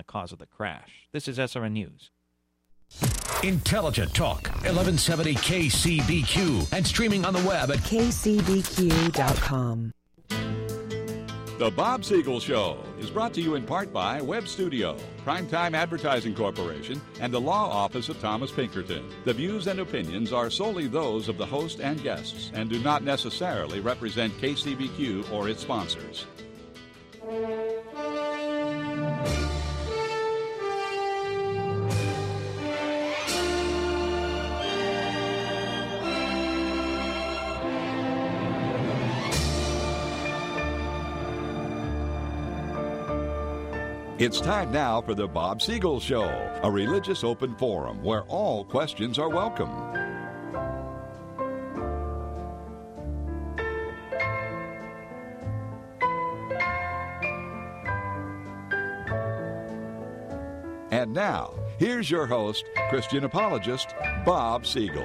the cause of the crash. This is SRN News. Intelligent Talk, 1170 KCBQ, and streaming on the web at kcbq.com. The Bob Siegel Show is brought to you in part by Web Studio, Primetime Advertising Corporation, and the Law Office of Thomas Pinkerton. The views and opinions are solely those of the host and guests and do not necessarily represent KCBQ or its sponsors. It's time now for the Bob Siegel Show, a religious open forum where all questions are welcome. And now, here's your host, Christian apologist, Bob Siegel.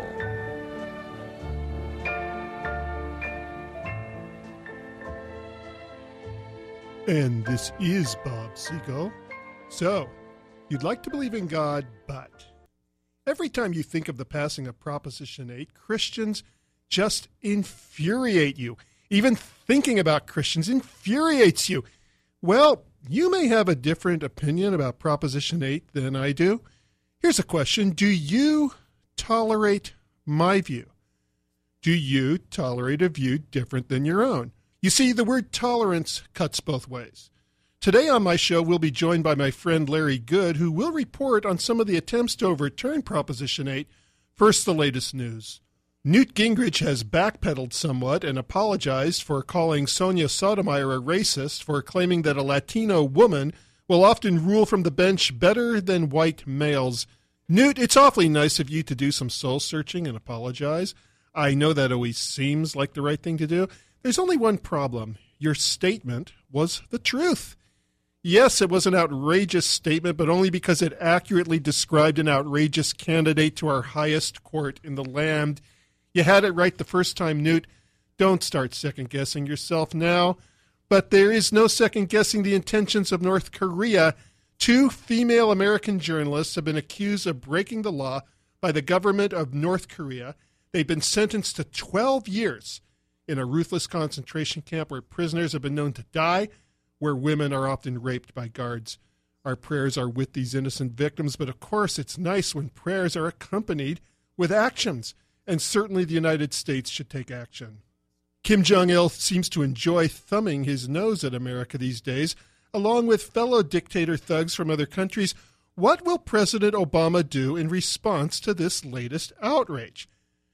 And this is Bob Siegel. So, you'd like to believe in God, but every time you think of the passing of Proposition 8, Christians just infuriate you. Even thinking about Christians infuriates you. Well, you may have a different opinion about Proposition 8 than I do. Here's a question. Do you tolerate my view? Do you tolerate a view different than your own? You see, the word tolerance cuts both ways. Today on my show, we'll be joined by my friend Larry Good, who will report on some of the attempts to overturn Proposition 8. First, the latest news. Newt Gingrich has backpedaled somewhat and apologized for calling Sonia Sotomayor a racist for claiming that a Latino woman will often rule from the bench better than white males. Newt, it's awfully nice of you to do some soul-searching and apologize. I know that always seems like the right thing to do. There's only one problem. Your statement was the truth. Yes, it was an outrageous statement, but only because it accurately described an outrageous candidate to our highest court in the land. You had it right the first time, Newt. Don't start second-guessing yourself now. But there is no second-guessing the intentions of North Korea. 2 female American journalists have been accused of breaking the law by the government of North Korea. They've been sentenced to 12 years in a ruthless concentration camp where prisoners have been known to die, where women are often raped by guards. Our prayers are with these innocent victims, but of course it's nice when prayers are accompanied with actions, and certainly the United States should take action. Kim Jong-il seems to enjoy thumbing his nose at America these days, along with fellow dictator thugs from other countries. What will President Obama do in response to this latest outrage?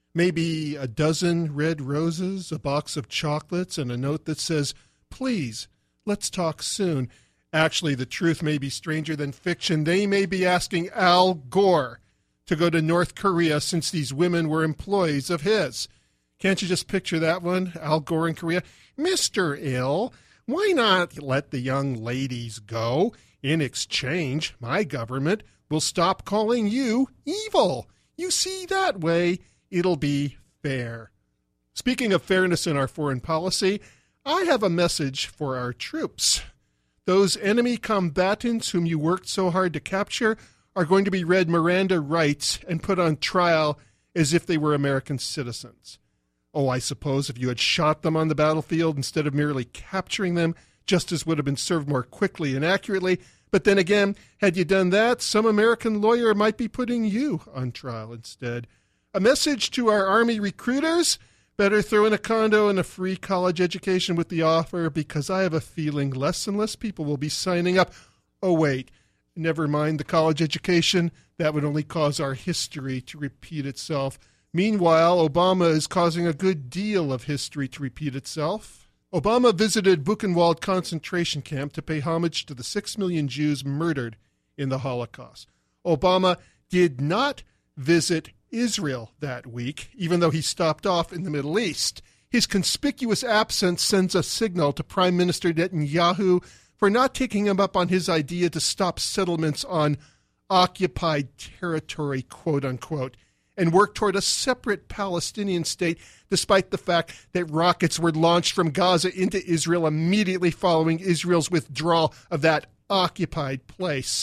Maybe a dozen red roses, a box of chocolates, and a note that says, "Please, let's talk soon." Actually, the truth may be stranger than fiction. They may be asking Al Gore to go to North Korea since these women were employees of his. Can't you just picture that one? Al Gore in Korea. "Mr. Ill, why not let the young ladies go? In exchange, my government will stop calling you evil. You see, that way it'll be fair." Speaking of fairness in our foreign policy, I have a message for our troops. Those enemy combatants whom you worked so hard to capture are going to be read Miranda rights and put on trial as if they were American citizens. Oh, I suppose if you had shot them on the battlefield instead of merely capturing them, justice would have been served more quickly and accurately. But then again, had you done that, some American lawyer might be putting you on trial instead. A message to our Army recruiters: better throw in a condo and a free college education with the offer, because I have a feeling less and less people will be signing up. Oh, wait, never mind the college education. That would only cause our history to repeat itself. Meanwhile, Obama is causing a good deal of history to repeat itself. Obama visited Buchenwald concentration camp to pay homage to the 6 million Jews murdered in the Holocaust. Obama did not visit Israel that week, even though he stopped off in the Middle East. His conspicuous absence sends a signal to Prime Minister Netanyahu for not taking him up on his idea to stop settlements on occupied territory, quote unquote, and work toward a separate Palestinian state, despite the fact that rockets were launched from Gaza into Israel immediately following Israel's withdrawal of that occupied place.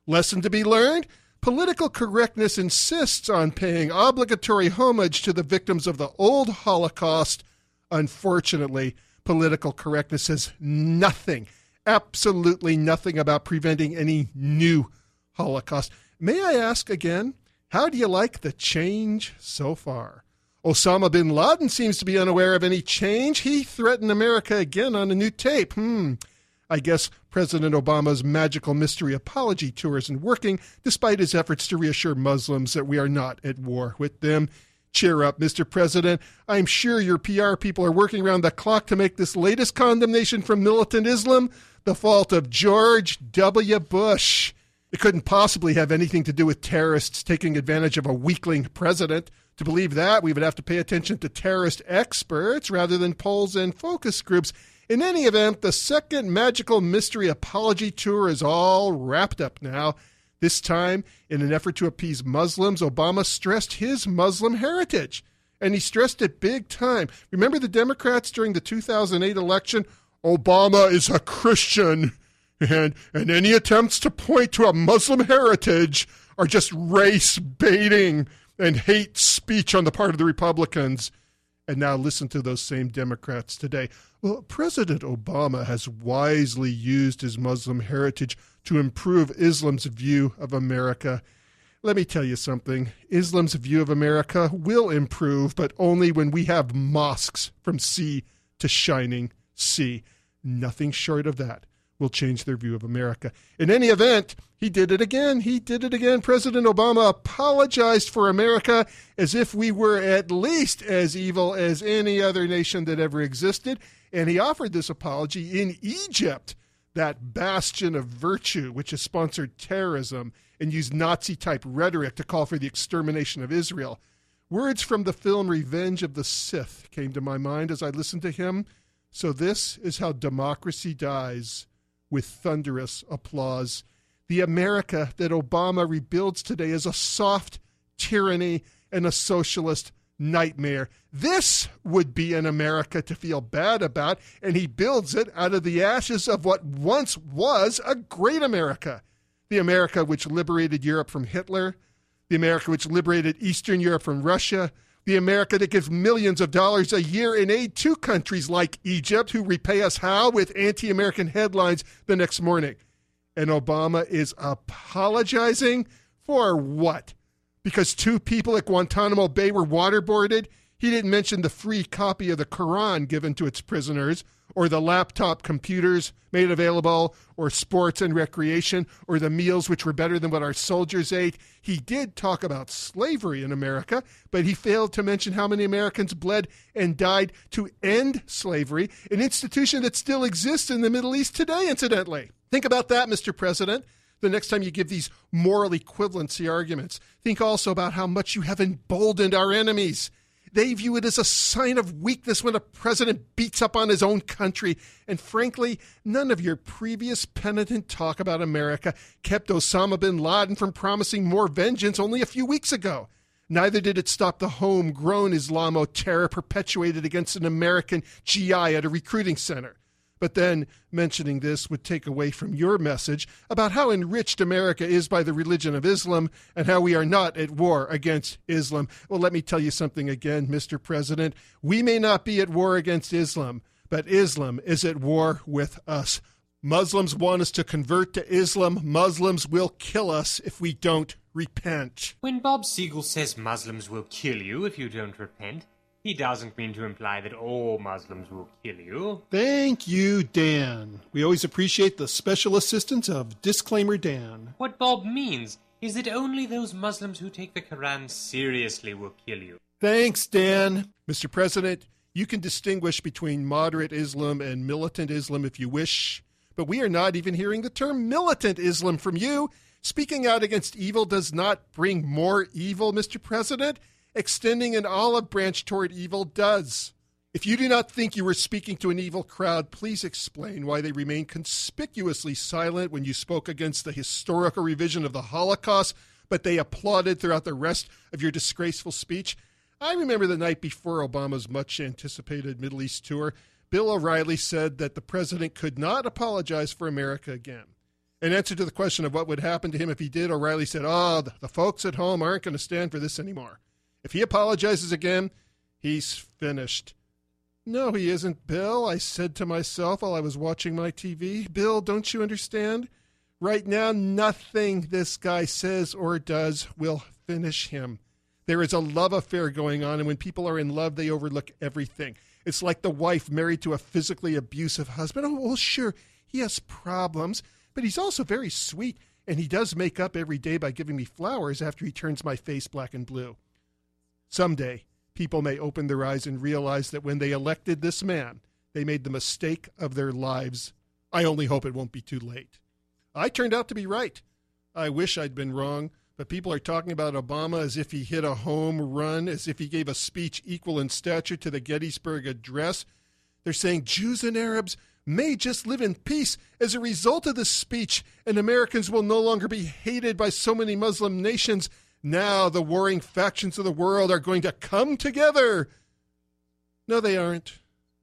Lesson to be learned? Political correctness insists on paying obligatory homage to the victims of the old Holocaust. Unfortunately, political correctness says nothing, absolutely nothing about preventing any new Holocaust. May I ask again, how do you like the change so far? Osama bin Laden seems to be unaware of any change. He threatened America again on a new tape. I guess President Obama's magical mystery apology tour isn't working, despite his efforts to reassure Muslims that we are not at war with them. Cheer up, Mr. President. I'm sure your PR people are working around the clock to make this latest condemnation from militant Islam the fault of George W. Bush. It couldn't possibly have anything to do with terrorists taking advantage of a weakling president. To believe that, we would have to pay attention to terrorist experts rather than polls and focus groups. In any event, the second magical mystery apology tour is all wrapped up now. This time, in an effort to appease Muslims, Obama stressed his Muslim heritage. And he stressed it big time. Remember the Democrats during the 2008 election? Obama is a Christian. And any attempts to point to a Muslim heritage are just race baiting and hate speech on the part of the Republicans. And now listen to those same Democrats today. Well, President Obama has wisely used his Muslim heritage to improve Islam's view of America. Let me tell you something. Islam's view of America will improve, but only when we have mosques from sea to shining sea. Nothing short of that will change their view of America. In any event, he did it again. President Obama apologized for America as if we were at least as evil as any other nation that ever existed. And he offered this apology in Egypt, that bastion of virtue which has sponsored terrorism and used Nazi-type rhetoric to call for the extermination of Israel. Words from the film Revenge of the Sith came to my mind as I listened to him. So this is how democracy dies, with thunderous applause. The America that Obama rebuilds today is a soft tyranny and a socialist nightmare. This would be an America to feel bad about, and he builds it out of the ashes of what once was a great America. The America which liberated Europe from Hitler, the America which liberated Eastern Europe from Russia, the America that gives millions of dollars a year in aid to countries like Egypt, who repay us how? With anti-American headlines the next morning. And Obama is apologizing for what? Because two people at Guantanamo Bay were waterboarded? He didn't mention the free copy of the Quran given to its prisoners, or the laptop computers made available, or sports and recreation, or the meals which were better than what our soldiers ate. He did talk about slavery in America, but he failed to mention how many Americans bled and died to end slavery, an institution that still exists in the Middle East today, incidentally. Think about that, Mr. President. The next time you give these moral equivalency arguments, think also about how much you have emboldened our enemies. They view it as a sign of weakness when a president beats up on his own country. And frankly, none of your previous penitent talk about America kept Osama bin Laden from promising more vengeance only a few weeks ago. Neither did it stop the homegrown Islamo-terror perpetuated against an American GI at a recruiting center. But then mentioning this would take away from your message about how enriched America is by the religion of Islam and how we are not at war against Islam. Well, let me tell you something again, Mr. President. We may not be at war against Islam, but Islam is at war with us. Muslims want us to convert to Islam. Muslims will kill us if we don't repent. When Bob Siegel says Muslims will kill you if you don't repent, he doesn't mean to imply that all Muslims will kill you. Thank you, Dan. We always appreciate the special assistance of Disclaimer Dan. What Bob means is that only those Muslims who take the Quran seriously will kill you. Thanks, Dan. Mr. President, you can distinguish between moderate Islam and militant Islam if you wish, but we are not even hearing the term militant Islam from you. Speaking out against evil does not bring more evil, Mr. President. Extending an olive branch toward evil does. If you do not think you were speaking to an evil crowd, please explain why they remained conspicuously silent when you spoke against the historical revision of the Holocaust, but they applauded throughout the rest of your disgraceful speech. I remember the night before Obama's much-anticipated Middle East tour, Bill O'Reilly said that the president could not apologize for America again. In answer to the question of what would happen to him if he did, O'Reilly said, the folks at home aren't going to stand for this anymore. If he apologizes again, he's finished. No, he isn't, Bill, I said to myself while I was watching my TV. Bill, don't you understand? Right now, nothing this guy says or does will finish him. There is a love affair going on, and when people are in love, they overlook everything. It's like the wife married to a physically abusive husband. Oh, well, sure, he has problems, but he's also very sweet, and he does make up every day by giving me flowers after he turns my face black and blue. Someday, people may open their eyes and realize that when they elected this man, they made the mistake of their lives. I only hope it won't be too late. I turned out to be right. I wish I'd been wrong, but people are talking about Obama as if he hit a home run, as if he gave a speech equal in stature to the Gettysburg Address. They're saying Jews and Arabs may just live in peace as a result of this speech, and Americans will no longer be hated by so many Muslim nations. Now the warring factions of the world are going to come together. No, they aren't.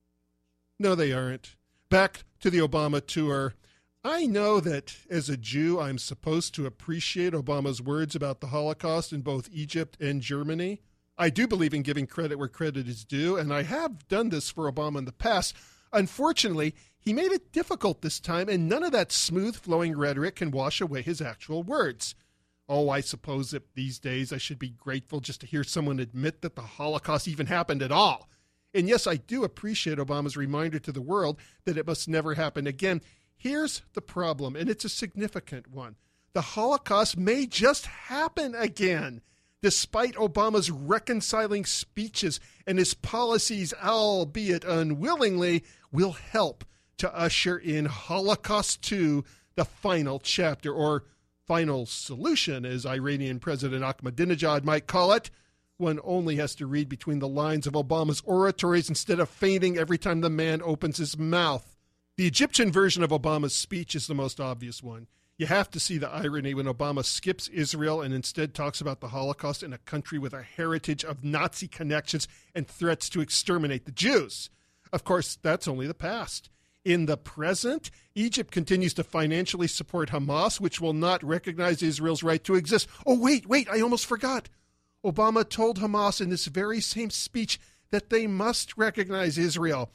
No, they aren't. Back to the Obama tour. I know that as a Jew, I'm supposed to appreciate Obama's words about the Holocaust in both Egypt and Germany. I do believe in giving credit where credit is due, and I have done this for Obama in the past. Unfortunately, he made it difficult this time, and none of that smooth-flowing rhetoric can wash away his actual words. Oh, I suppose that these days I should be grateful just to hear someone admit that the Holocaust even happened at all. And yes, I do appreciate Obama's reminder to the world that it must never happen again. Here's the problem, and it's a significant one. The Holocaust may just happen again, despite Obama's reconciling speeches and his policies, albeit unwillingly, will help to usher in Holocaust 2, the final chapter, or final solution, as Iranian President Ahmadinejad might call it. One only has to read between the lines of Obama's oratories instead of fainting every time the man opens his mouth. The Egyptian version of Obama's speech is the most obvious one. You have to see the irony when Obama skips Israel and instead talks about the Holocaust in a country with a heritage of Nazi connections and threats to exterminate the Jews. Of course, that's only the past. In the present, Egypt continues to financially support Hamas, which will not recognize Israel's right to exist. Oh, wait, I almost forgot. Obama told Hamas in this very same speech that they must recognize Israel.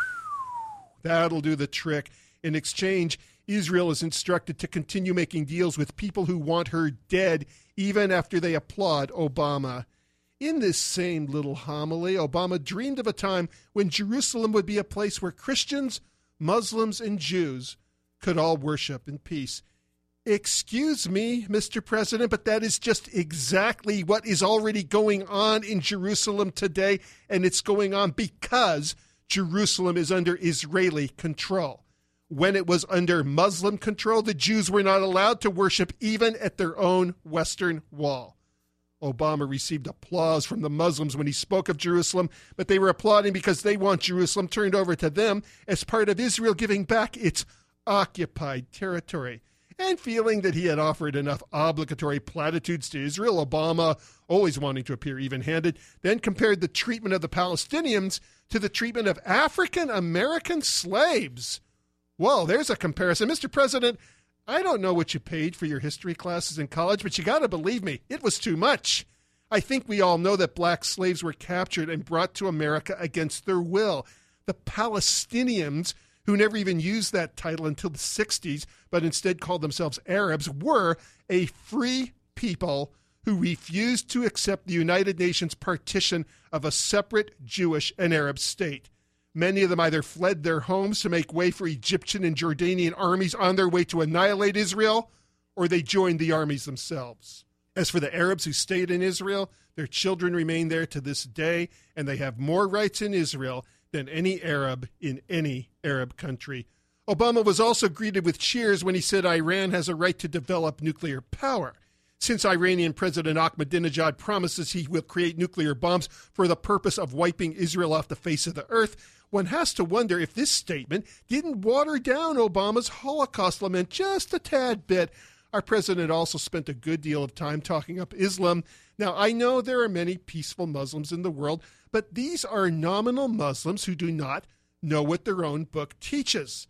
That'll do the trick. In exchange, Israel is instructed to continue making deals with people who want her dead, even after they applaud Obama. In this same little homily, Obama dreamed of a time when Jerusalem would be a place where Christians, Muslims, and Jews could all worship in peace. Excuse me, Mr. President, but that is just exactly what is already going on in Jerusalem today, and it's going on because Jerusalem is under Israeli control. When it was under Muslim control, the Jews were not allowed to worship even at their own Western Wall. Obama received applause from the Muslims when he spoke of Jerusalem, but they were applauding because they want Jerusalem turned over to them as part of Israel giving back its occupied territory. And feeling that he had offered enough obligatory platitudes to Israel, Obama, always wanting to appear even-handed, then compared the treatment of the Palestinians to the treatment of African-American slaves. Well, there's a comparison. Mr. President, I don't know what you paid for your history classes in college, but you got to believe me, it was too much. I think we all know that black slaves were captured and brought to America against their will. The Palestinians, who never even used that title until the 60s, but instead called themselves Arabs, were a free people who refused to accept the United Nations partition of a separate Jewish and Arab state. Many of them either fled their homes to make way for Egyptian and Jordanian armies on their way to annihilate Israel, or they joined the armies themselves. As for the Arabs who stayed in Israel, their children remain there to this day, and they have more rights in Israel than any Arab in any Arab country. Obama was also greeted with cheers when he said Iran has a right to develop nuclear power. Since Iranian President Ahmadinejad promises he will create nuclear bombs for the purpose of wiping Israel off the face of the earth, one has to wonder if this statement didn't water down Obama's Holocaust lament just a tad bit. Our president also spent a good deal of time talking up Islam. Now, I know there are many peaceful Muslims in the world, but these are nominal Muslims who do not know what their own book teaches.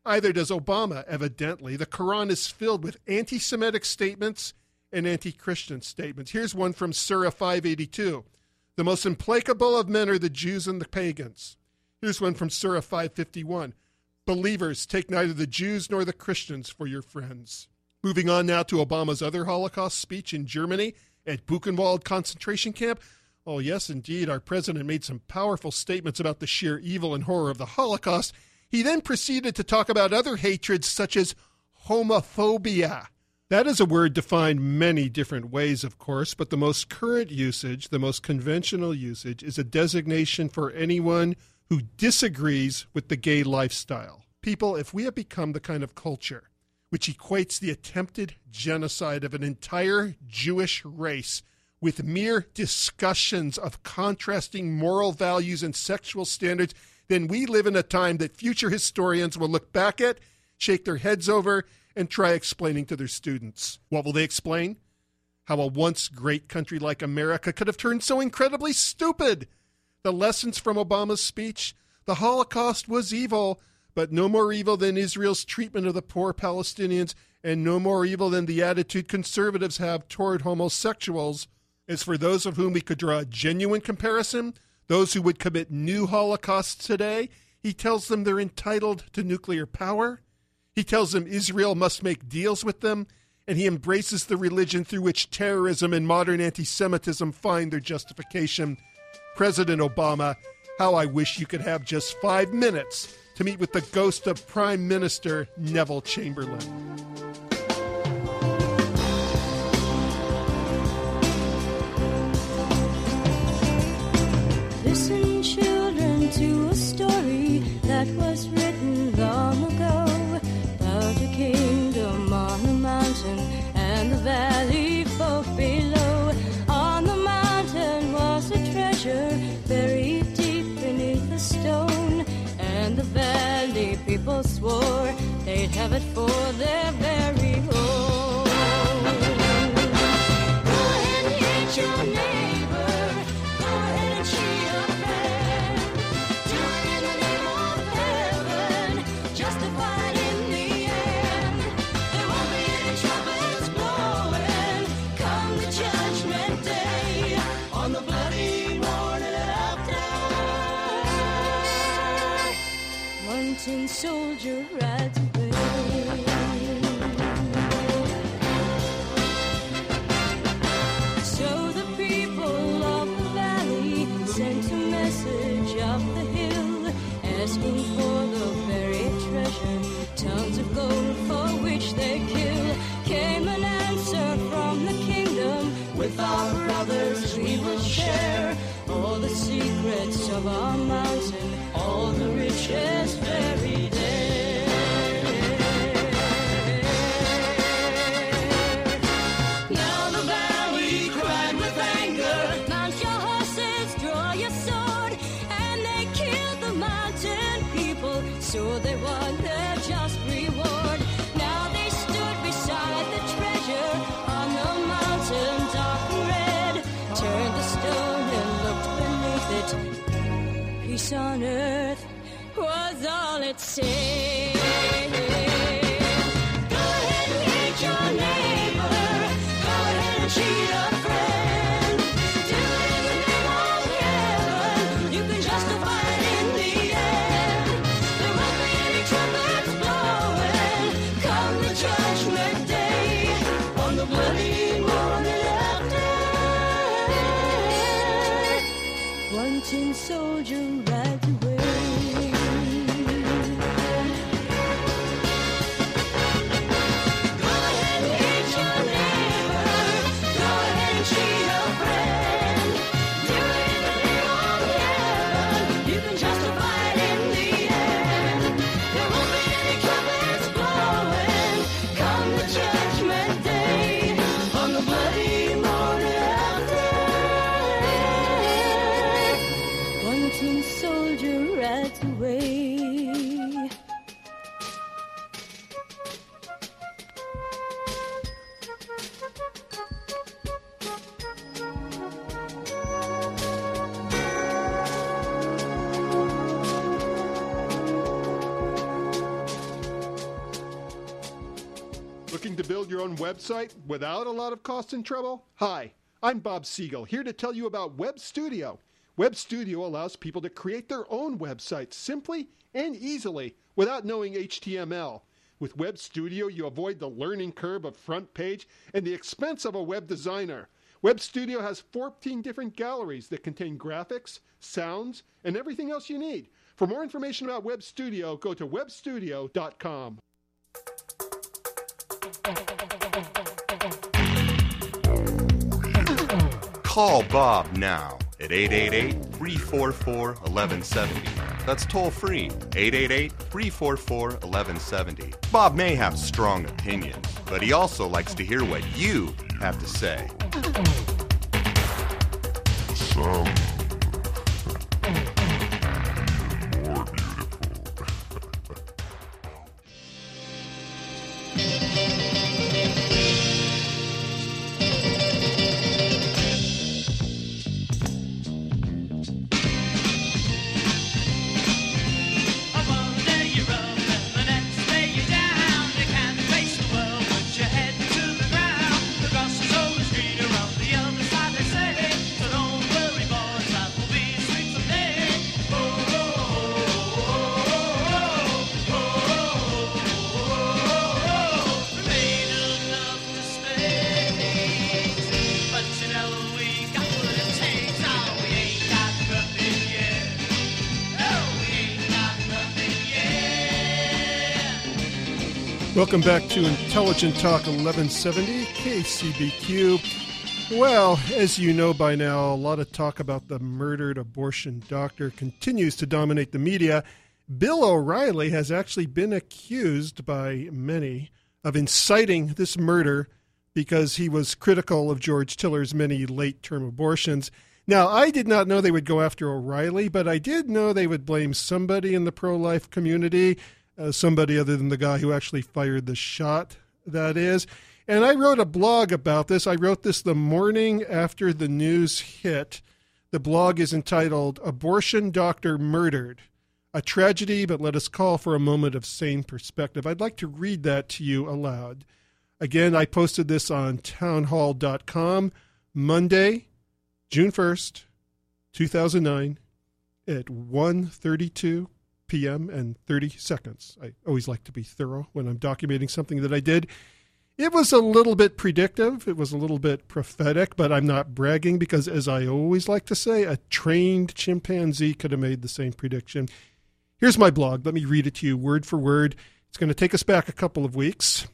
Either does Obama, evidently. The Quran is filled with anti-Semitic statements and anti-Christian statements. Here's one from Surah 582. The most implacable of men are the Jews and the pagans. Here's one from Surah 551. Believers, take neither the Jews nor the Christians for your friends. Moving on now to Obama's other Holocaust speech in Germany at Buchenwald concentration camp. Oh, yes, indeed, our president made some powerful statements about the sheer evil and horror of the Holocaust. He then proceeded to talk about other hatreds such as homophobia. That is a word defined many different ways, of course, but the most current usage, the most conventional usage, is a designation for anyone who disagrees with the gay lifestyle. People, if we have become the kind of culture which equates the attempted genocide of an entire Jewish race with mere discussions of contrasting moral values and sexual standards, then we live in a time that future historians will look back at, shake their heads over, and try explaining to their students. What will they explain? How a once great country like America could have turned so incredibly stupid. The lessons from Obama's speech: the Holocaust was evil, but no more evil than Israel's treatment of the poor Palestinians, and no more evil than the attitude conservatives have toward homosexuals. As for those of whom we could draw a genuine comparison, those who would commit new holocausts today, he tells them they're entitled to nuclear power. He tells them Israel must make deals with them, and he embraces the religion through which terrorism and modern anti-Semitism find their justification. President Obama, how I wish you could have just 5 minutes to meet with the ghost of Prime Minister Neville Chamberlain. Listen, children, to a story that was written long ago about a kingdom on a mountain and the valley folk below. On the mountain was a treasure buried deep beneath a stone, and the valley people swore they'd have it for their very own. Go ahead and hate your neighbor. Go ahead and cheat a friend. Do it in the name of heaven. Justified in the end. There won't be any trumpets blowing come the judgment day on the bloody morning after. One tin soldier rides away. So the people of the valley sent a message up the hill, asking for the buried treasure, tons of gold for which they kill. Came an answer from the kingdom: with our brothers we will share all the secrets of our mountain, all the riches buried there. Now the valley cried with anger, mount your horses, draw your sword, and they killed the mountain people, so they won their just reward. Now they stood beside the treasure on the mountain, dark and red, turned the stone and looked beneath it. Peace on earth was all it said. Go ahead and hate your neighbor. Go ahead and cheat a friend. Do it in the name of heaven. You can justify it in the end. There won't be any trumpets blowing come the judgment day on the bloody morning after. One tin soldier rides away. Go ahead and hate your neighbor. Go ahead to build your own website without a lot of cost and trouble? Hi, I'm Bob Siegel, here to tell you about Web Studio. Web Studio allows people to create their own websites simply and easily without knowing HTML. With Web Studio, you avoid the learning curve of front page and the expense of a web designer. Web Studio has 14 different galleries that contain graphics, sounds, and everything else you need. For more information about Web Studio, go to webstudio.com. Call Bob now at 888-344-1170. That's toll free, 888-344-1170. Bob may have strong opinions, but he also likes to hear what you have to say. Sound more beautiful. Welcome back to Intelligent Talk 1170 KCBQ. Well, as you know by now, a lot of talk about the murdered abortion doctor continues to dominate the media. Bill O'Reilly has actually been accused by many of inciting this murder because he was critical of George Tiller's many late-term abortions. Now, I did not know they would go after O'Reilly, but I did know they would blame somebody in the pro-life community, somebody other than the guy who actually fired the shot, that is. And I wrote a blog about this. I wrote this the morning after the news hit. The blog is entitled, Abortion Doctor Murdered. A tragedy, but let us call for a moment of sane perspective. I'd like to read that to you aloud. Again, I posted this on townhall.com Monday, June 1st, 2009 at 1:32 p.m. and 30 seconds. I always like to be thorough when I'm documenting something that I did. It was a little bit predictive. It was a little bit prophetic, but I'm not bragging because, as I always like to say, a trained chimpanzee could have made the same prediction. Here's my blog. Let me read it to you word for word. It's going to take us back a couple of weeks.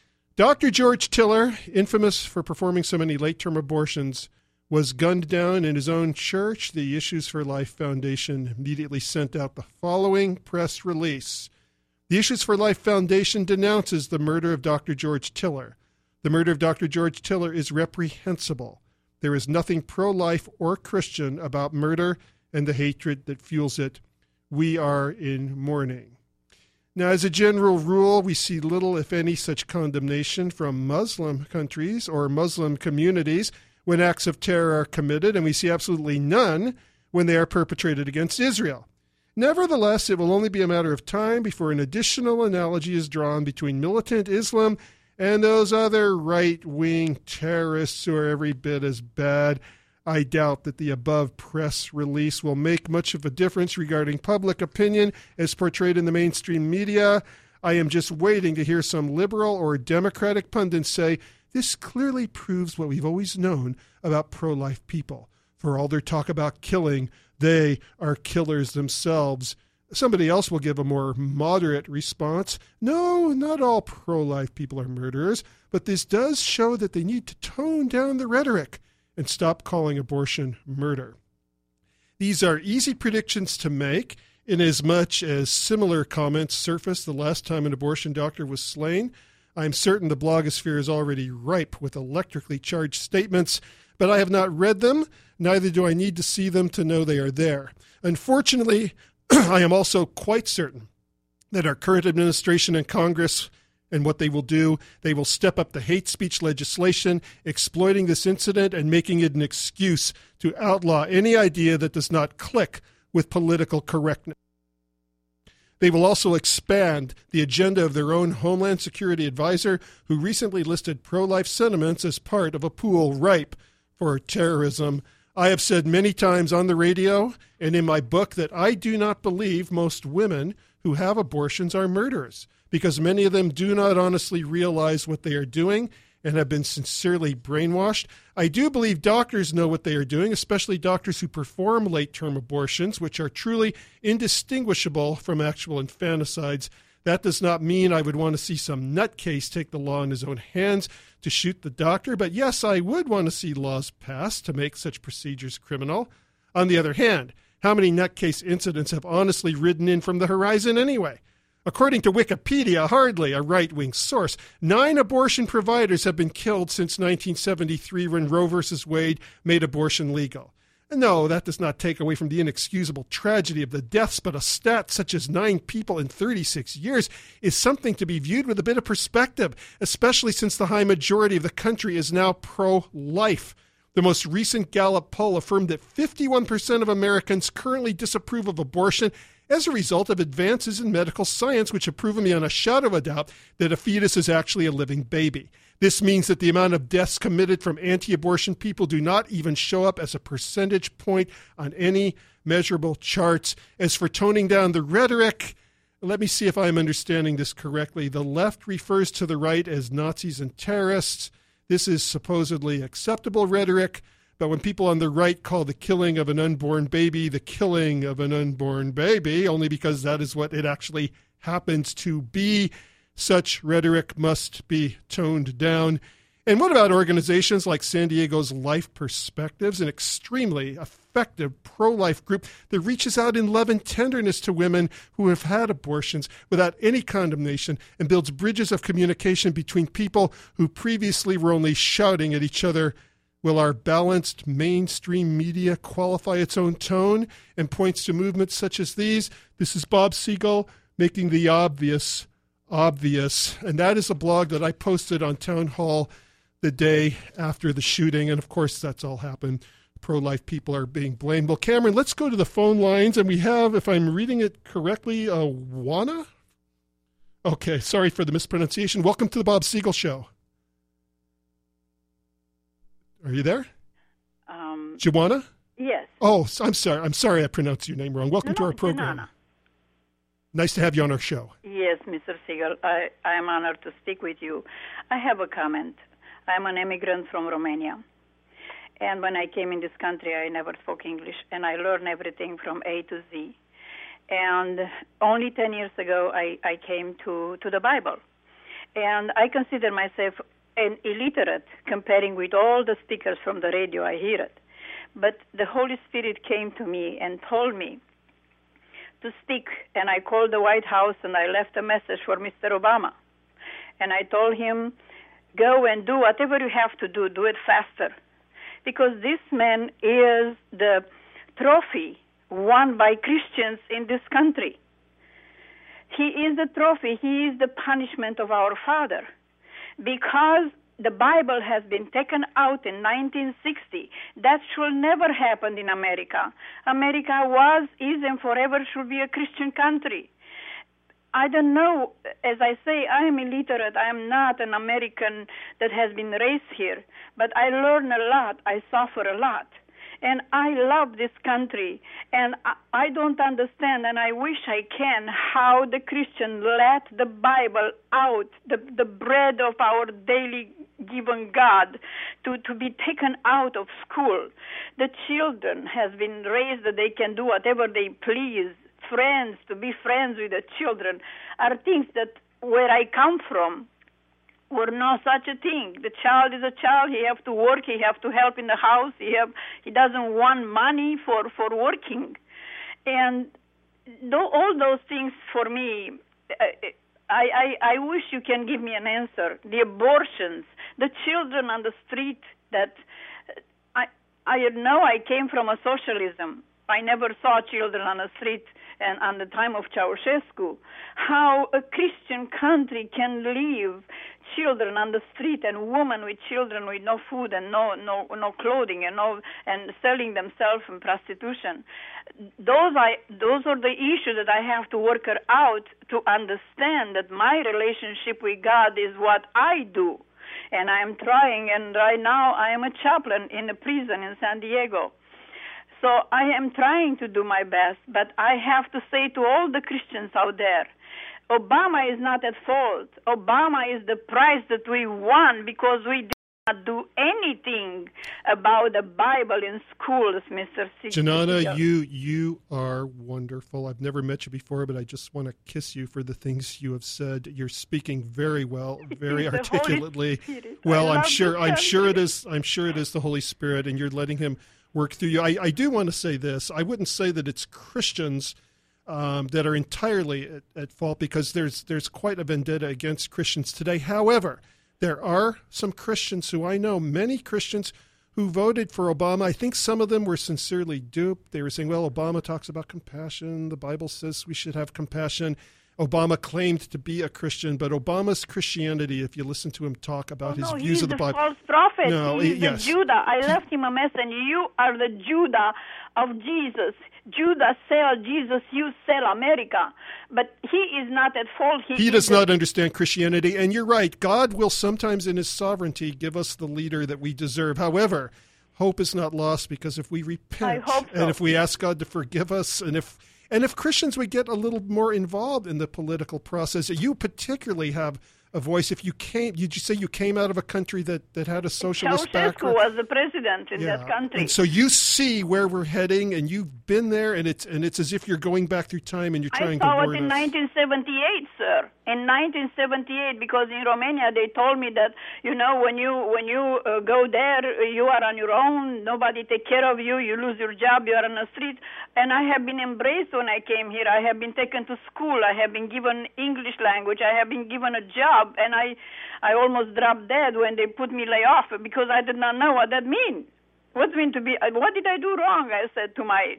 Dr. George Tiller, infamous for performing so many late-term abortions, was gunned down in his own church. The Issues for Life Foundation immediately sent out the following press release. The Issues for Life Foundation denounces the murder of Dr. George Tiller. The murder of Dr. George Tiller is reprehensible. There is nothing pro-life or Christian about murder and the hatred that fuels it. We are in mourning. Now, as a general rule, we see little, if any, such condemnation from Muslim countries or Muslim communities when acts of terror are committed, and we see absolutely none when they are perpetrated against Israel. Nevertheless, it will only be a matter of time before an additional analogy is drawn between militant Islam and those other right-wing terrorists who are every bit as bad. I doubt that the above press release will make much of a difference regarding public opinion as portrayed in the mainstream media. I am just waiting to hear some liberal or Democratic pundits say, this clearly proves what we've always known about pro-life people. For all their talk about killing, they are killers themselves. Somebody else will give a more moderate response. No, not all pro-life people are murderers, but this does show that they need to tone down the rhetoric and stop calling abortion murder. These are easy predictions to make, inasmuch as similar comments surfaced the last time an abortion doctor was slain. I'm certain the blogosphere is already ripe with electrically charged statements, but I have not read them, neither do I need to see them to know they are there. Unfortunately, I am also quite certain that our current administration and Congress and what they will do, they will step up the hate speech legislation, exploiting this incident and making it an excuse to outlaw any idea that does not click with political correctness. They will also expand the agenda of their own Homeland Security advisor, who recently listed pro-life sentiments as part of a pool ripe for terrorism. I have said many times on the radio and in my book that I do not believe most women who have abortions are murderers, because many of them do not honestly realize what they are doing and have been sincerely brainwashed. I do believe doctors know what they are doing, especially doctors who perform late-term abortions, which are truly indistinguishable from actual infanticides. That does not mean I would want to see some nutcase take the law in his own hands to shoot the doctor, but yes, I would want to see laws passed to make such procedures criminal. On the other hand, how many nutcase incidents have honestly ridden in from the horizon anyway? According to Wikipedia, hardly a right-wing source, 9 abortion providers have been killed since 1973 when Roe v. Wade made abortion legal. No, that does not take away from the inexcusable tragedy of the deaths, but a stat such as 9 people in 36 years is something to be viewed with a bit of perspective, especially since the high majority of the country is now pro-life. The most recent Gallup poll affirmed that 51% of Americans currently disapprove of abortion as a result of advances in medical science, which have proven beyond a shadow of a doubt that a fetus is actually a living baby. This means that the amount of deaths committed from anti-abortion people do not even show up as a percentage point on any measurable charts. As for toning down the rhetoric, let me see if I'm understanding this correctly. The left refers to the right as Nazis and terrorists. This is supposedly acceptable rhetoric. But when people on the right call the killing of an unborn baby the killing of an unborn baby, only because that is what it actually happens to be, such rhetoric must be toned down. And what about organizations like San Diego's Life Perspectives, an extremely effective pro-life group that reaches out in love and tenderness to women who have had abortions without any condemnation and builds bridges of communication between people who previously were only shouting at each other? Will our balanced mainstream media qualify its own tone and points to movements such as these? This is Bob Siegel making the obvious obvious. And that is a blog that I posted on Town Hall the day after the shooting. And, of course, that's all happened. Pro-life people are being blamed. Well, Cameron, let's go to the phone lines. And we have, if I'm reading it correctly, Juana? Okay, sorry for the mispronunciation. Welcome to the Bob Siegel Show. Are you there? Juana? Yes. Oh, I'm sorry I pronounced your name wrong. Welcome to our program. Janana. Nice to have you on our show. Yes, Mr. Siegel. I am honored to speak with you. I have a comment. I'm an immigrant from Romania. And when I came in this country, I never spoke English, and I learned everything from A to Z. And only 10 years ago, I came to the Bible. And I consider myself an illiterate comparing with all the speakers from the radio. I hear it. But the Holy Spirit came to me and told me to speak, and I called the White House and I left a message for Mr. Obama. And I told him, go and do whatever you have to do it faster. Because this man is the trophy won by Christians in this country. He is the trophy. He is the punishment of our father. Because the Bible has been taken out in 1960. That should never happen in America. America was, is, and forever should be a Christian country. I don't know, as I say, I am illiterate. I am not an American that has been raised here. But I learn a lot. I suffer a lot. And I love this country. And I don't understand, and I wish I can, how the Christian let the Bible out, the bread of our daily given God, to be taken out of school. The children has been raised that they can do whatever they please. Friends, to be friends with the children, are things that where I come from were not such a thing. The child is a child. He have to work. He have to help in the house. He doesn't want money for working. And all those things for me, I wish you can give me an answer. The abortions, the children on the street that I know I came from a socialism. I never saw children on the street and on the time of Ceausescu. How a Christian country can leave children on the street and women with children with no food and no clothing and selling themselves in prostitution. Those are the issues that I have to work out to understand that my relationship with God is what I do. And I am trying, and right now I am a chaplain in a prison in San Diego. So I am trying to do my best, but I have to say to all the Christians out there, Obama is not at fault. Obama is the price that we won because we did not do anything about the Bible in schools, Mr. Janana, you are wonderful. I've never met you before, but I just want to kiss you for the things you have said. You're speaking very well, very articulately. Well, I'm sure it is the Holy Spirit, and you're letting him work through you. I do want to say this. I wouldn't say that it's Christians that are entirely at fault, because there's quite a vendetta against Christians today. However, there are some Christians who I know, many Christians who voted for Obama. I think some of them were sincerely duped. They were saying, well, Obama talks about compassion. The Bible says we should have compassion. Obama claimed to be a Christian, but Obama's Christianity, if you listen to him talk about his views of the Bible. He's the false prophet. No, he's the Judah. I left him a message. You are the Judah of Jesus. Judah sell Jesus, you sell America. But he is not at fault. He does not understand Christianity. And you're right. God will sometimes in his sovereignty give us the leader that we deserve. However, hope is not lost, because if we repent and if we ask God to forgive us, and if Christians would get a little more involved in the political process, you particularly have a voice. If you came, you say you came out of a country that had a socialist background. Ceausescu was the president in that country. And so you see where we're heading, and you've been there, and it's as if you're going back through time and you're trying to warn us. I saw it in 1978, sir. In 1978, because in Romania they told me that, when you go there, you are on your own. Nobody take care of you. You lose your job. You are on the street. And I have been embraced when I came here. I have been taken to school. I have been given English language. I have been given a job. And I almost dropped dead when they put me lay off, because I did not know what that means. What did I do wrong? I said to my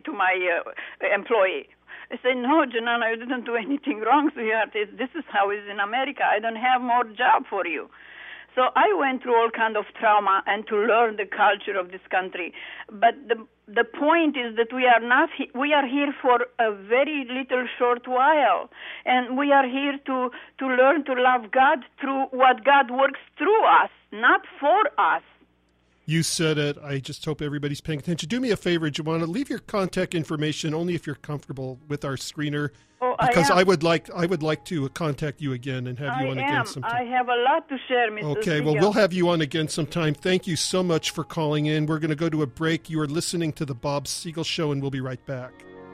employee. I said, no, Janana, you didn't do anything wrong, sweetheart. This is how it is in America. I don't have more job for you. So I went through all kind of trauma and to learn the culture of this country. But the point is that we are here for a very little short while. And we are here to learn to love God through what God works through us, not for us. You said it. I just hope everybody's paying attention. Do me a favor, Joanna. Leave your contact information only if you're comfortable with our screener, because I would like to contact you again and have you on again sometime. I have a lot to share, Mr. Okay, well, we'll have you on again sometime. Thank you so much for calling in. We're going to go to a break. You are listening to The Bob Siegel Show, and we'll be right back.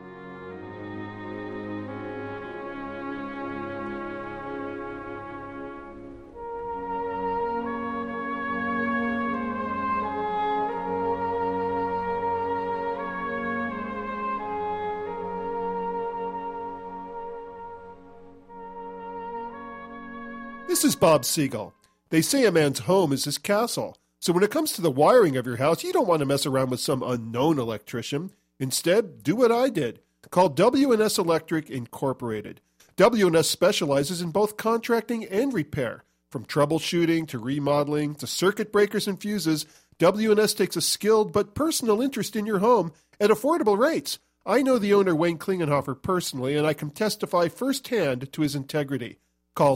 This is Bob Siegel. They say a man's home is his castle. So when it comes to the wiring of your house, you don't want to mess around with some unknown electrician. Instead, do what I did. Call W&S Electric Incorporated. W&S specializes in both contracting and repair. From troubleshooting to remodeling to circuit breakers and fuses, W&S takes a skilled but personal interest in your home at affordable rates. I know the owner, Wayne Klingenhofer, personally, and I can testify firsthand to his integrity. Call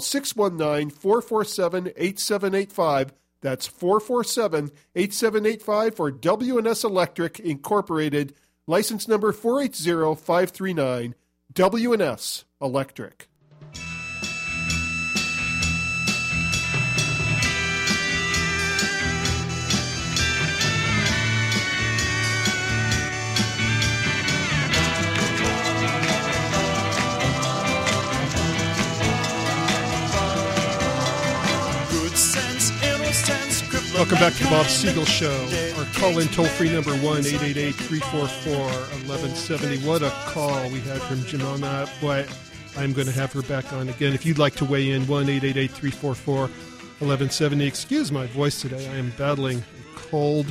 619-447-8785. That's 447-8785 for W&S Electric Incorporated. License number 480539. W&S Electric. Welcome back to the Bob Siegel Show. Our call-in toll-free number 1-888-344-1170. What a call we had from Janana. Boy, I'm going to have her back on again. If you'd like to weigh in, 1-888-344-1170. Excuse my voice today. I am battling a cold.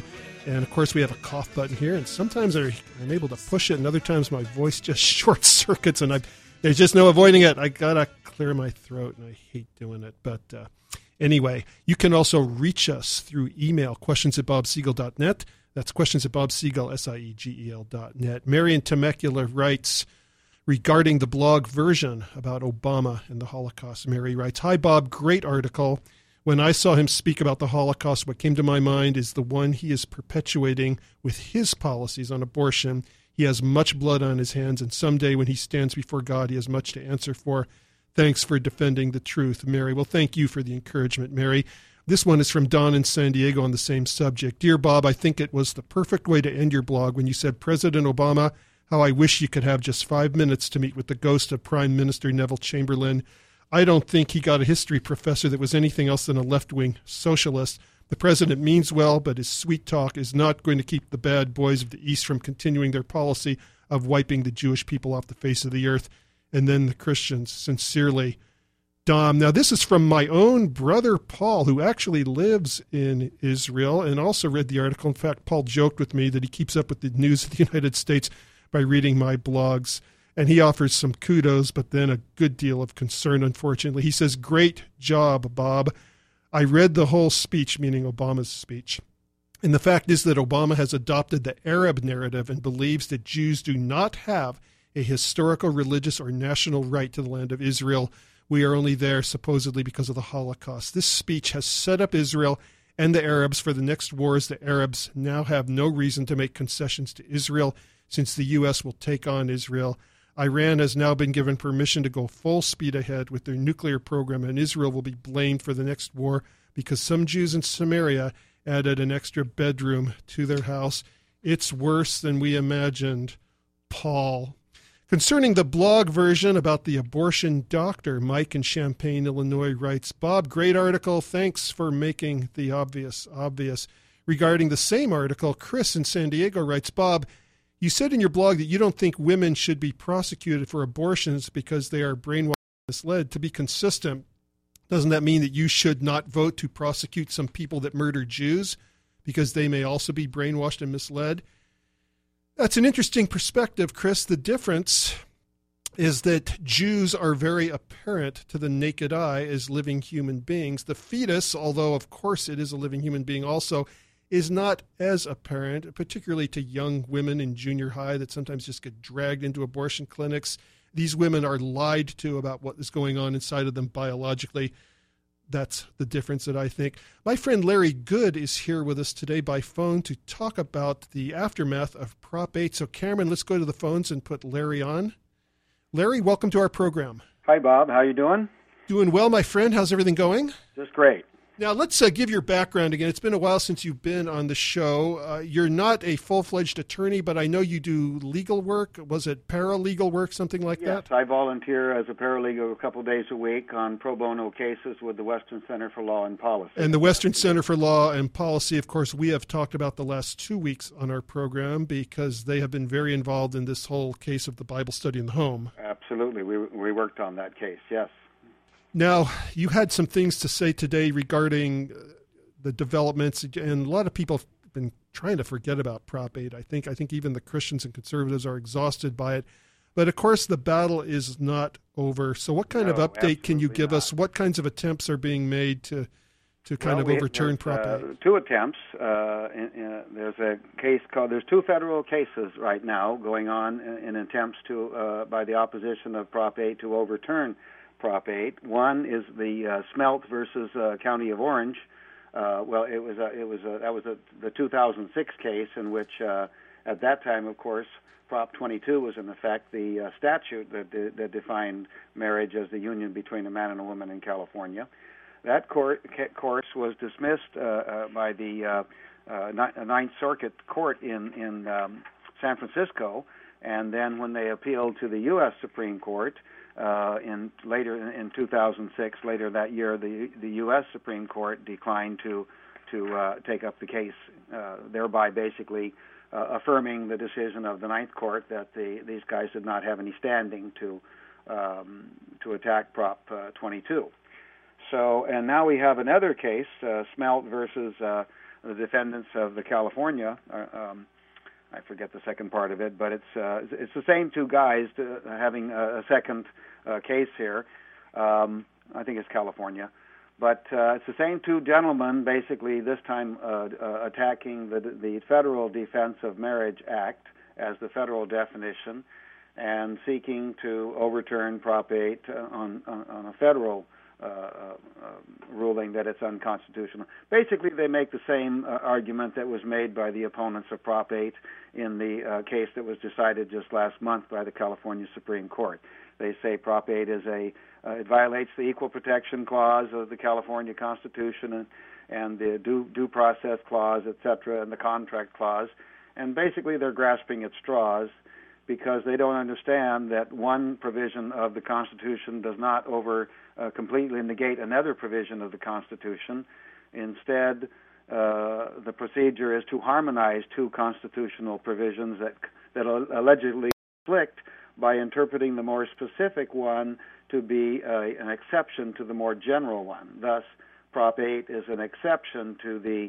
And, of course, we have a cough button here, and sometimes I'm able to push it, and other times my voice just short-circuits, and there's just no avoiding it. I got to clear my throat, and I hate doing it. But anyway, you can also reach us through email, questions@bobsiegel.net. That's questions@bobsiegel, SIEGEL.net. Marion Temecula writes, regarding the blog version about Obama and the Holocaust, Mary writes, "Hi, Bob, great article. When I saw him speak about the Holocaust, what came to my mind is the one he is perpetuating with his policies on abortion. He has much blood on his hands, and someday when he stands before God, he has much to answer for. Thanks for defending the truth, Mary." Well, thank you for the encouragement, Mary. This one is from Don in San Diego on the same subject. "Dear Bob, I think it was the perfect way to end your blog when you said, President Obama, how I wish you could have just 5 minutes to meet with the ghost of Prime Minister Neville Chamberlain. I don't think he got a history professor that was anything else than a left-wing socialist. The president means well, but his sweet talk is not going to keep the bad boys of the East from continuing their policy of wiping the Jewish people off the face of the earth, and then the Christians. Sincerely, Dom." Now, this is from my own brother, Paul, who actually lives in Israel and also read the article. In fact, Paul joked with me that he keeps up with the news of the United States by reading my blogs. And he offers some kudos, but then a good deal of concern, unfortunately. He says, "Great job, Bob. I read the whole speech," meaning Obama's speech. "And the fact is that Obama has adopted the Arab narrative and believes that Jews do not have a historical, religious, or national right to the land of Israel. We are only there supposedly because of the Holocaust. This speech has set up Israel and the Arabs for the next wars. The Arabs now have no reason to make concessions to Israel since the U.S. will take on Israel. Iran has now been given permission to go full speed ahead with their nuclear program, and Israel will be blamed for the next war because some Jews in Samaria added an extra bedroom to their house. It's worse than we imagined, Paul." Concerning the blog version about the abortion doctor, Mike in Champaign, Illinois writes, "Bob, great article. Thanks for making the obvious obvious." Regarding the same article, Chris in San Diego writes, "Bob, you said in your blog that you don't think women should be prosecuted for abortions because they are brainwashed and misled. To be consistent, doesn't that mean that you should not vote to prosecute some people that murder Jews because they may also be brainwashed and misled?" That's an interesting perspective, Chris. The difference is that Jews are very apparent to the naked eye as living human beings. The fetus, although of course it is a living human being also, is not as apparent, particularly to young women in junior high that sometimes just get dragged into abortion clinics. These women are lied to about what is going on inside of them biologically. That's the difference that I think. My friend Larry Good is here with us today by phone to talk about the aftermath of Prop 8. So, Cameron, let's go to the phones and put Larry on. Larry, welcome to our program. Hi, Bob. How you doing? Doing well, my friend. How's everything going? Just great. Now, let's give your background again. It's been a while since you've been on the show. You're not a full-fledged attorney, but I know you do legal work. Was it paralegal work, something like that? Yes, I volunteer as a paralegal a couple days a week on pro bono cases with the Western Center for Law and Policy. And the Western Center for Law and Policy, of course, we have talked about the last 2 weeks on our program because they have been very involved in this whole case of the Bible study in the home. Absolutely. We worked on that case, yes. Now, you had some things to say today regarding the developments, and a lot of people have been trying to forget about Prop 8. I think even the Christians and conservatives are exhausted by it. But, of course, the battle is not over. So what kind of update can you give us? What kinds of attempts are being made to kind of overturn Prop 8? Two attempts. There's a case called. There's two federal cases right now going on in attempts to by the opposition of Prop 8 to overturn Prop 8. One is the Smelt versus County of Orange. That was the 2006 case in which at that time, of course, Prop 22 was in effect, the statute that defined marriage as the union between a man and a woman in California. That course was dismissed by the Ninth Circuit Court in San Francisco, and then when they appealed to the U.S. Supreme Court in 2006, later that year, the U.S. Supreme Court declined to take up the case, thereby basically affirming the decision of the Ninth Court that these guys did not have any standing to attack Prop 22. So, and now we have another case, Smelt versus the defendants of the California. I forget the second part of it, but it's the same two guys having a second case here. I think it's California. But it's the same two gentlemen, basically, this time attacking the Federal Defense of Marriage Act as the federal definition and seeking to overturn Prop 8 on a federal ruling that it's unconstitutional. Basically, they make the same argument that was made by the opponents of Prop 8 in the case that was decided just last month by the California Supreme Court. They say Prop 8 is it violates the Equal Protection Clause of the California Constitution and the Due Process Clause, etc., and the Contract Clause. And basically, they're grasping at straws because they don't understand that one provision of the Constitution does not completely negate another provision of the Constitution. Instead, the procedure is to harmonize two constitutional provisions that allegedly conflict by interpreting the more specific one to be an exception to the more general one. Thus, Prop 8 is an exception to the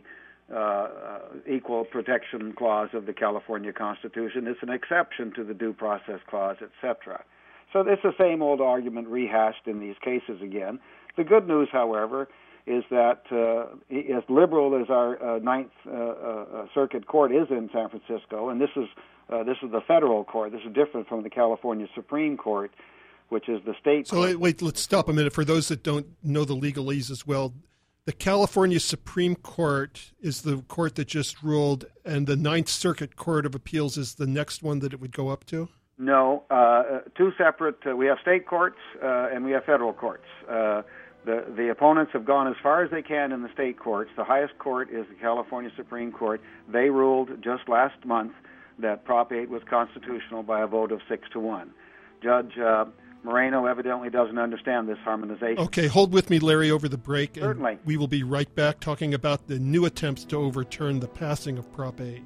Equal Protection Clause of the California Constitution. It's an exception to the Due Process Clause, etc. So it's the same old argument rehashed in these cases again. The good news, however, is that as liberal as our Ninth Circuit Court is in San Francisco, and this is the federal court. This is different from the California Supreme Court, which is the state court. So wait, let's stop a minute. For those that don't know the legalese as well, the California Supreme Court is the court that just ruled, and the Ninth Circuit Court of Appeals is the next one that it would go up to? No, two separate. We have state courts and we have federal courts. The opponents have gone as far as they can in the state courts. The highest court is the California Supreme Court. They ruled just last month that Prop 8 was constitutional by a vote of 6-1. Judge Moreno evidently doesn't understand this harmonization. Okay, hold with me, Larry, over the break. Certainly. And we will be right back talking about the new attempts to overturn the passing of Prop 8.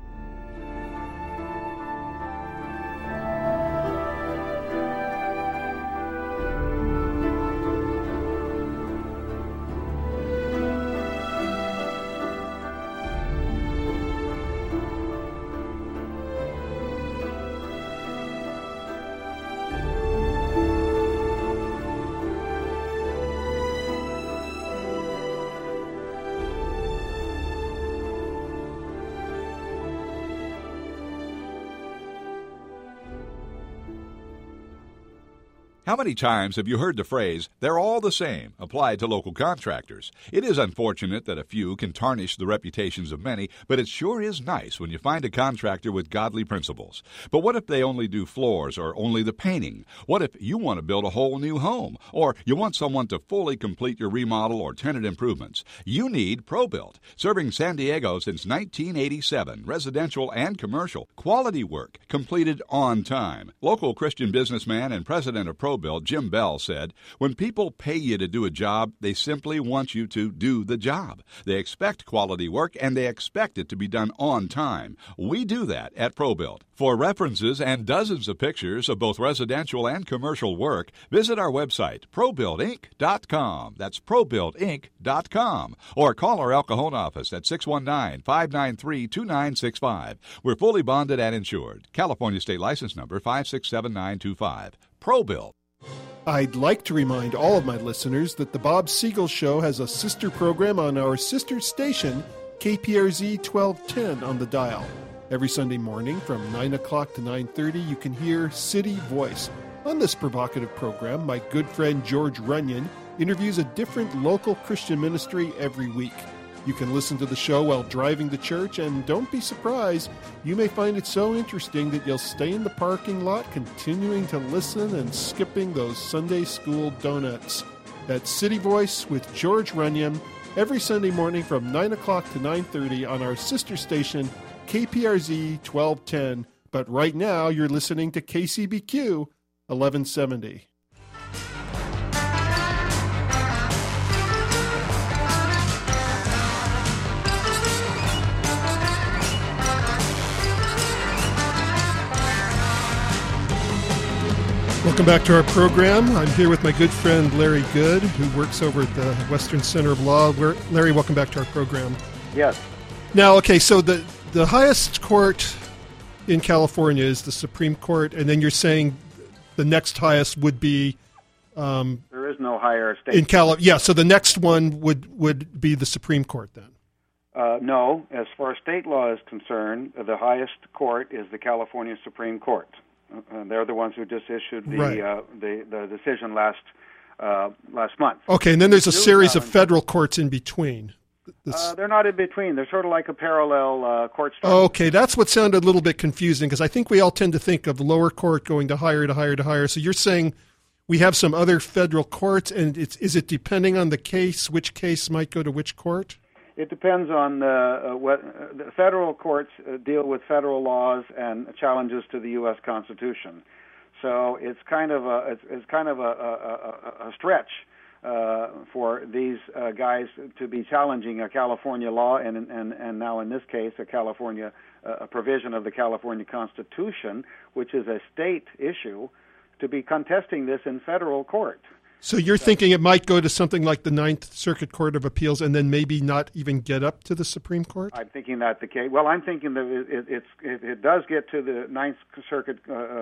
How many times have you heard the phrase, "they're all the same," applied to local contractors? It is unfortunate that a few can tarnish the reputations of many, but it sure is nice when you find a contractor with godly principles. But what if they only do floors or only the painting? What if you want to build a whole new home? Or you want someone to fully complete your remodel or tenant improvements? You need ProBuilt. Serving San Diego since 1987, residential and commercial, quality work completed on time. Local Christian businessman and president of ProBuilt, Jim Bell, said, "When people pay you to do a job, they simply want you to do the job. They expect quality work, and they expect it to be done on time. We do that at ProBuilt. For references and dozens of pictures of both residential and commercial work, visit our website, ProBuiltInc.com. That's ProBuiltInc.com. Or call our El Cajon office at 619-593-2965. We're fully bonded and insured. California State License Number 567925. ProBuilt. I'd like to remind all of my listeners that the Bob Siegel Show has a sister program on our sister station, KPRZ 1210 on the dial. Every Sunday morning from 9 o'clock to 9:30, you can hear City Voice. On this provocative program, my good friend George Runyon interviews a different local Christian ministry every week. You can listen to the show while driving to church, and don't be surprised, you may find it so interesting that you'll stay in the parking lot continuing to listen and skipping those Sunday school donuts. That's City Voice with George Runyon every Sunday morning from 9 o'clock to 9:30 on our sister station, KPRZ 1210. But right now, you're listening to KCBQ 1170. Welcome back to our program. I'm here with my good friend Larry Good, who works over at the Western Center of Law. Larry, welcome back to our program. Yes. Now, okay, so the highest court in California is the Supreme Court, and then you're saying the next highest would be there is no higher state in California. Yeah, so the next one would be the Supreme Court then. No, as far as state law is concerned, the highest court is the California Supreme Court. They're the ones who just issued the decision last month. Okay, and then there's a series of federal courts in between. They're not in between. They're sort of like a parallel court structure. Okay, that's what sounded a little bit confusing, because I think we all tend to think of lower court going to higher to higher to higher. So you're saying we have some other federal courts, and is it depending on the case, which case might go to which court? It depends on what the federal courts deal with federal laws and challenges to the U.S. Constitution. So it's kind of a stretch for these guys to be challenging a California law and now in this case a California a provision of the California Constitution, which is a state issue, to be contesting this in federal court. So you're thinking it might go to something like the Ninth Circuit Court of Appeals and then maybe not even get up to the Supreme Court? I'm thinking that the case. Well, I'm thinking that it does get to the Ninth Circuit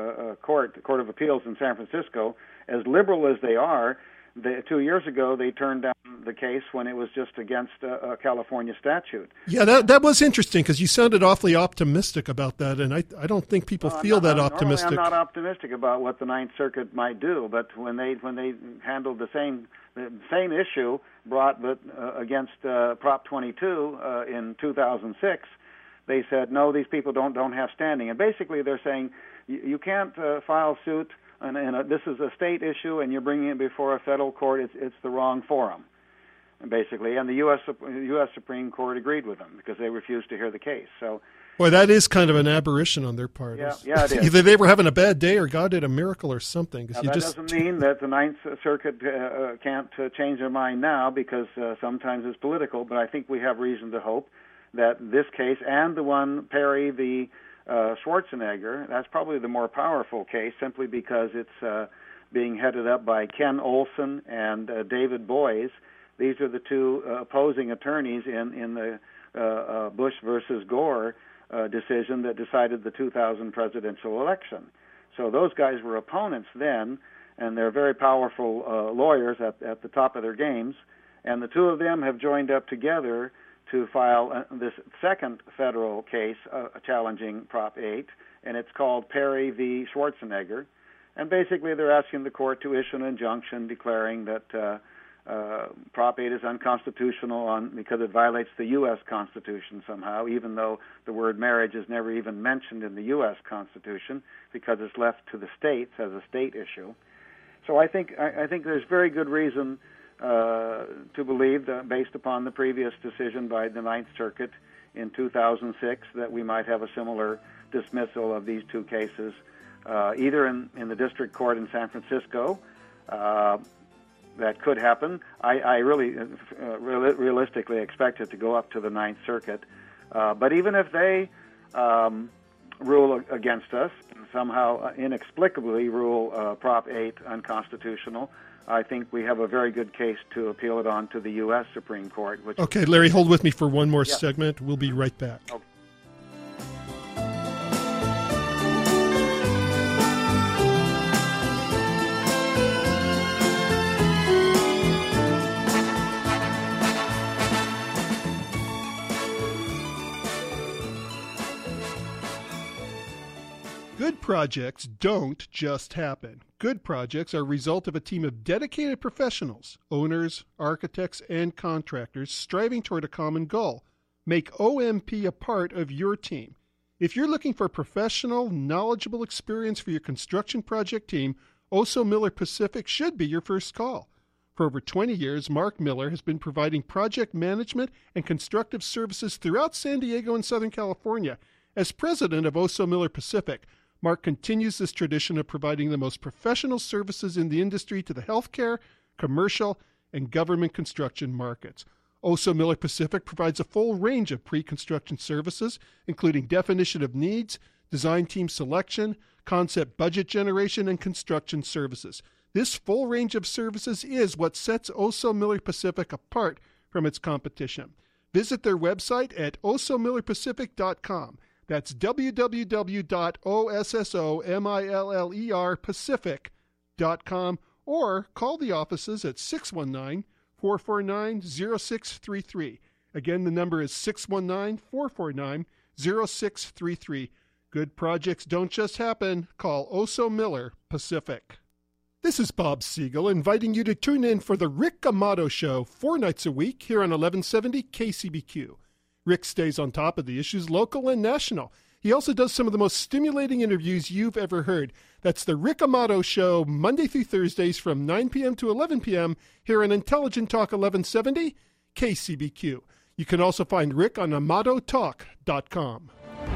Court of Appeals in San Francisco. As liberal as they are, 2 years ago they turned down the case when it was just against a California statute. Yeah, that was interesting because you sounded awfully optimistic about that, and I don't think people feel that optimistic. I'm not optimistic about what the Ninth Circuit might do, but when they handled the same issue brought against Prop 22 in 2006, they said no, these people don't have standing, and basically they're saying you can't file suit. And this is a state issue, and you're bringing it before a federal court. It's the wrong forum, basically. And the U.S. Supreme Court agreed with them because they refused to hear the case. So, boy, that is kind of an aberration on their part. Yeah, it is. Either they were having a bad day or God did a miracle or something. Now, that doesn't mean that the Ninth Circuit can't change their mind now because sometimes it's political. But I think we have reason to hope that this case and the one Perry v. Schwarzenegger, that's probably the more powerful case simply because it's being headed up by Ken Olson and David Boies. These are the two opposing attorneys in the Bush versus Gore decision that decided the 2000 presidential election. So those guys were opponents then, and they're very powerful lawyers at the top of their games, and the two of them have joined up together to file this second federal case challenging Prop 8, and it's called Perry v. Schwarzenegger. And basically they're asking the court to issue an injunction declaring that Prop 8 is unconstitutional because it violates the U.S. Constitution somehow, even though the word marriage is never even mentioned in the U.S. Constitution because it's left to the states as a state issue. So I think there's very good reason to believe, based upon the previous decision by the Ninth Circuit in 2006, that we might have a similar dismissal of these two cases, either in the district court in San Francisco. That could happen. I really realistically expect it to go up to the Ninth Circuit. But even if they rule against us, and somehow inexplicably rule Prop 8 unconstitutional, I think we have a very good case to appeal it on to the U.S. Supreme Court. Okay, Larry, hold with me for one more segment. We'll be right back. Okay. Good projects don't just happen. Good projects are a result of a team of dedicated professionals, owners, architects, and contractors striving toward a common goal. Make OMP a part of your team. If you're looking for professional, knowledgeable experience for your construction project team, Oso Miller Pacific should be your first call. For over 20 years, Mark Miller has been providing project management and constructive services throughout San Diego and Southern California. As president of Oso Miller Pacific, Mark continues this tradition of providing the most professional services in the industry to the healthcare, commercial, and government construction markets. Oso Miller Pacific provides a full range of pre-construction services, including definition of needs, design team selection, concept budget generation, and construction services. This full range of services is what sets Oso Miller Pacific apart from its competition. visit their website at osomillerpacific.com. That's www.osomillerpacific.com, or call the offices at 619-449-0633. Again, the number is 619-449-0633. Good projects don't just happen. Call Oso Miller Pacific. This is Bob Siegel inviting you to tune in for the Rick Amato Show 4 nights a week here on 1170 KCBQ. Rick stays on top of the issues local and national. He also does some of the most stimulating interviews you've ever heard. That's the Rick Amato Show, Monday through Thursdays from 9 p.m. to 11 p.m. here on Intelligent Talk 1170 KCBQ. You can also find Rick on AmatoTalk.com.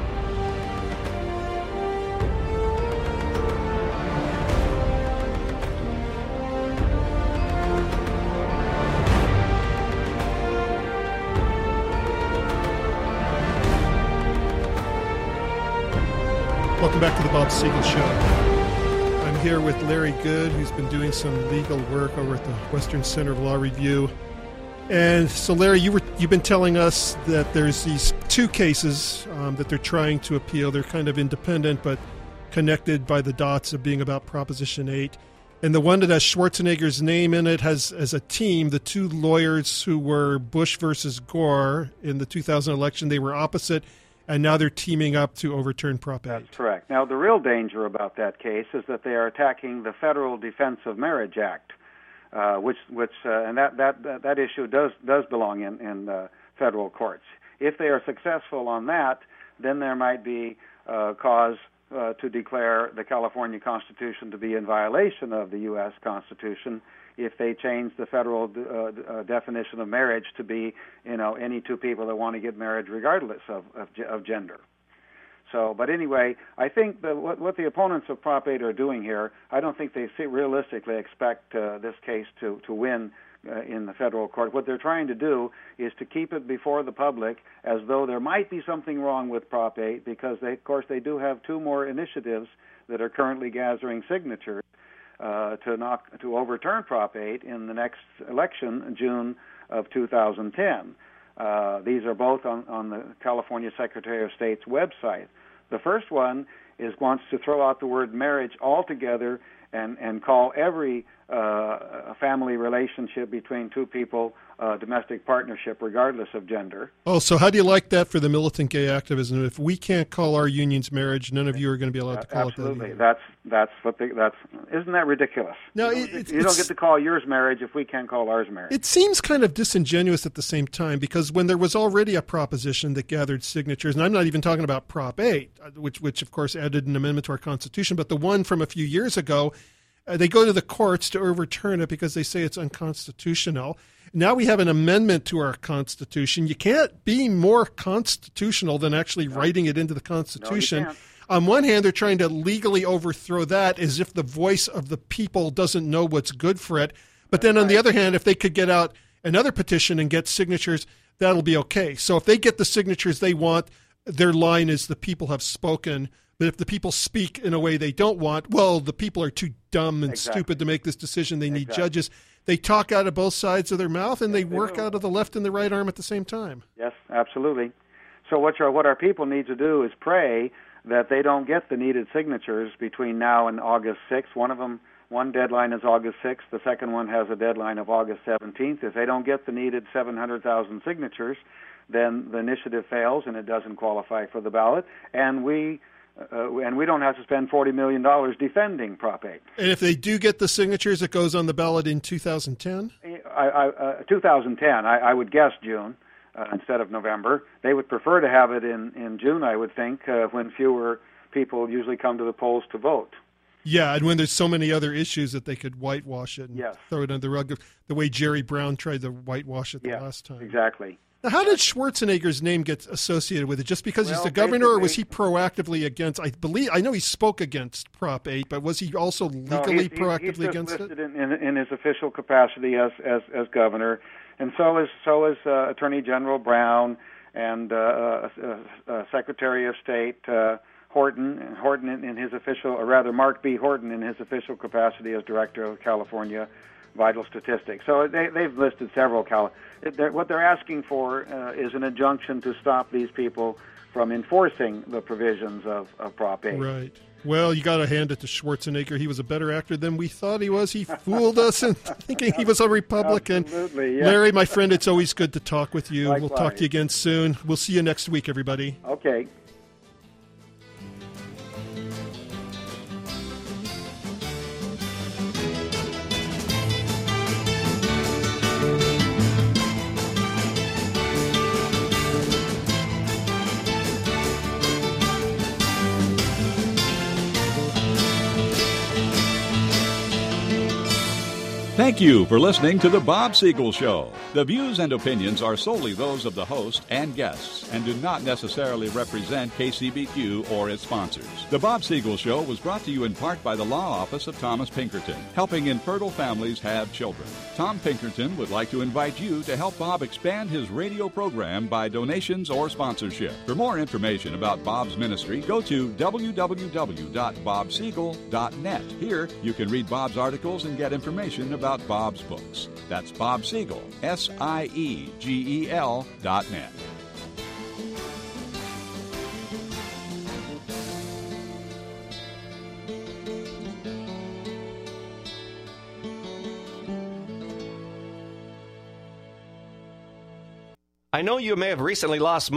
Welcome back to the Bob Siegel Show. I'm here with Larry Good, who's been doing some legal work over at the Western Center of Law Review. And so, Larry, you've been telling us that there's these two cases that they're trying to appeal. They're kind of independent, but connected by the dots of being about Proposition 8. And the one that has Schwarzenegger's name in it has, as a team, the two lawyers who were Bush versus Gore in the 2000 election. They were opposite, and now they're teaming up to overturn Prop 8. That's correct. Now, the real danger about that case is that they are attacking the Federal Defense of Marriage Act, which that issue does belong in federal courts. If they are successful on that, then there might be cause to declare the California Constitution to be in violation of the U.S. Constitution if they change the federal definition of marriage to be, any two people that want to get married regardless of gender. So, but anyway, I think that what the opponents of Prop 8 are doing here, I don't think they realistically expect this case to win in the federal court. What they're trying to do is to keep it before the public as though there might be something wrong with Prop 8, because they do have two more initiatives that are currently gathering signatures to overturn Prop 8 in the next election, June of 2010. These are both on the California Secretary of State's website. The first one wants to throw out the word marriage altogether and call every family relationship between two people domestic partnership, regardless of gender. Oh, so how do you like that for the militant gay activism? If we can't call our unions marriage, none of you are going to be allowed to call absolutely. it that. Absolutely. Isn't that ridiculous? No, you don't get to call yours marriage if we can't call ours marriage. It seems kind of disingenuous at the same time, because when there was already a proposition that gathered signatures, and I'm not even talking about Prop 8, which of course added an amendment to our Constitution, but the one from a few years ago, they go to the courts to overturn it because they say it's unconstitutional. Now we have an amendment to our Constitution. You can't be more constitutional than actually writing it into the Constitution. No, you can't. On one hand, they're trying to legally overthrow that as if the voice of the people doesn't know what's good for it. But then on the other hand, if they could get out another petition and get signatures, that'll be okay. So if they get the signatures they want, their line is the people have spoken. But if the people speak in a way they don't want, well, the people are too dumb and stupid to make this decision. They need judges. They talk out of both sides of their mouth, and they work out of the left and the right arm at the same time. Yes, absolutely. So what our people need to do is pray that they don't get the needed signatures between now and August 6th. One deadline is August 6th. The second one has a deadline of August 17th. If they don't get the needed 700,000 signatures, then the initiative fails and it doesn't qualify for the ballot. And we don't have to spend $40 million defending Prop 8. And if they do get the signatures, it goes on the ballot in 2010? 2010, I would guess June instead of November. They would prefer to have it in June, I would think, when fewer people usually come to the polls to vote. Yeah, and when there's so many other issues that they could whitewash it and throw it under the rug, the way Jerry Brown tried to whitewash it the last time. Exactly. Now, how did Schwarzenegger's name get associated with it? Just because he's the governor, or was he proactively against? I know he spoke against Prop 8, but was he also legally proactively against it? He's listed in his official capacity as governor, and so is Attorney General Brown and Secretary of State Horton in his official, or rather Mark B. Horton in his official capacity as director of California vital statistics. So they've listed several. What they're asking for is an injunction to stop these people from enforcing the provisions of Prop 8. Right. Well, you got to hand it to Schwarzenegger. He was a better actor than we thought he was. He fooled us into thinking he was a Republican. Absolutely, yeah. Larry, my friend, it's always good to talk with you. Likewise. We'll talk to you again soon. We'll see you next week, everybody. Okay. Thank you for listening to The Bob Siegel Show. The views and opinions are solely those of the host and guests and do not necessarily represent KCBQ or its sponsors. The Bob Siegel Show was brought to you in part by the Law Office of Thomas Pinkerton, helping infertile families have children. Tom Pinkerton would like to invite you to help Bob expand his radio program by donations or sponsorship. For more information about Bob's ministry, go to www.bobsiegel.net. Here, you can read Bob's articles and get information about Bob's books. That's Bob Siegel, SIEGEL.net. I know you may have recently lost